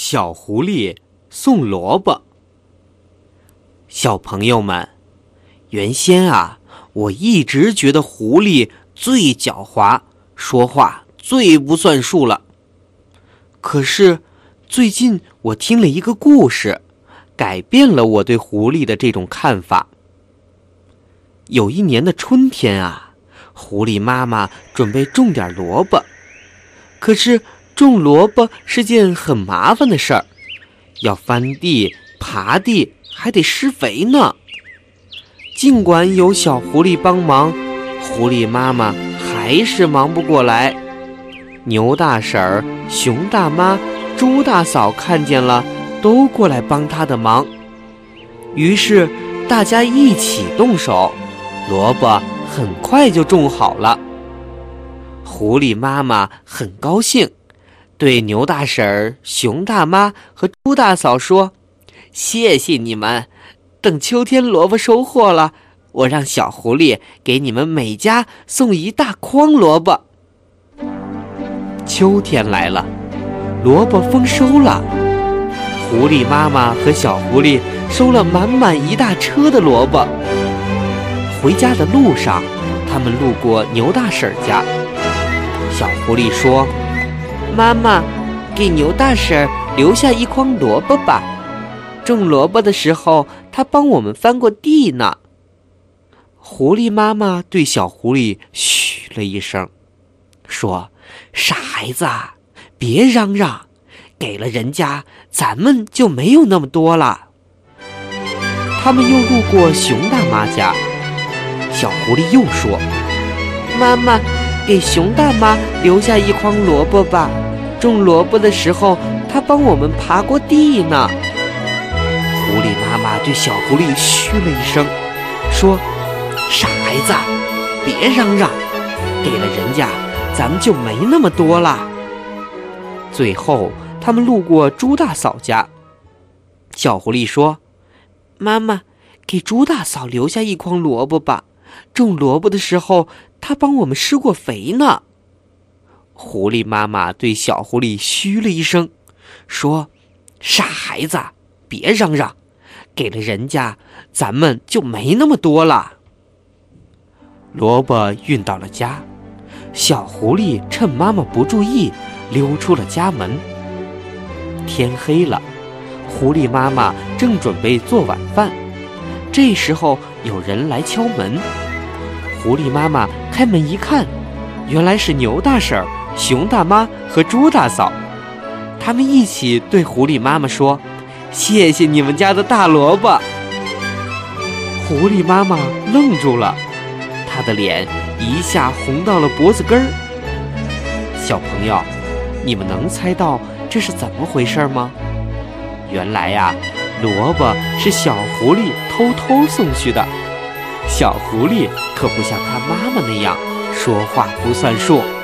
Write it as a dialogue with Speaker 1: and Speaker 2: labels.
Speaker 1: 小狐狸送萝卜。小朋友们，原先我一直觉得狐狸最狡猾，说话最不算数了。可是最近我听了一个故事，改变了我对狐狸的这种看法。有一年的春天狐狸妈妈准备种点萝卜，可是种萝卜是件很麻烦的事儿，要翻地、爬地，还得施肥呢。尽管有小狐狸帮忙，狐狸妈妈还是忙不过来。牛大婶儿、熊大妈、猪大嫂看见了，都过来帮她的忙。于是大家一起动手，萝卜很快就种好了。狐狸妈妈很高兴，对牛大婶儿、熊大妈和猪大嫂说：“谢谢你们，等秋天萝卜收获了，我让小狐狸给你们每家送一大筐萝卜。”秋天来了，萝卜丰收了，狐狸妈妈和小狐狸收了满满一大车的萝卜。回家的路上，他们路过牛大婶家。小狐狸说：“妈妈，给牛大婶留下一筐萝卜吧，种萝卜的时候她帮我们翻过地呢。”狐狸妈妈对小狐狸嘘了一声，说：“傻孩子，别嚷嚷，给了人家，咱们就没有那么多了。”他们又路过熊大妈家。小狐狸又说：“妈妈，给熊大妈留下一筐萝卜吧，种萝卜的时候她帮我们爬过地呢。”狐狸妈妈对小狐狸嘘了一声，说：“傻孩子，别嚷嚷，给了人家，咱们就没那么多了。”最后他们路过猪大嫂家。小狐狸说：“妈妈，给猪大嫂留下一筐萝卜吧，种萝卜的时候她帮我们施过肥呢。”狐狸妈妈对小狐狸嘘了一声，说：“傻孩子，别嚷嚷，给了人家，咱们就没那么多了。”萝卜运到了家，小狐狸趁妈妈不注意溜出了家门。天黑了，狐狸妈妈正准备做晚饭，这时候有人来敲门。狐狸妈妈开门一看，原来是牛大婶、熊大妈和猪大嫂。他们一起对狐狸妈妈说：“谢谢你们家的大萝卜。”狐狸妈妈愣住了，她的脸一下红到了脖子根儿。小朋友，你们能猜到这是怎么回事吗？原来萝卜是小狐狸偷偷送去的。小狐狸可不像他妈妈那样说话不算数。